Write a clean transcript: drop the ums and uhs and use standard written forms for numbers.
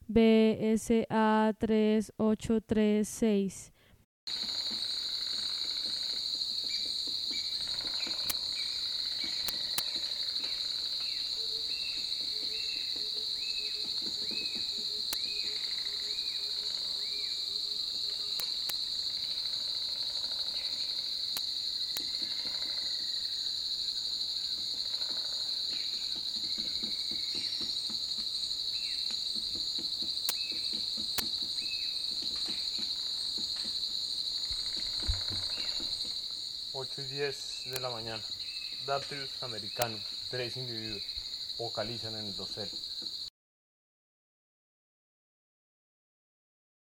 BSA 3836. Ocho y 10 de la mañana. Daptrius americanus, 3 individuos, vocalizan en el dosel.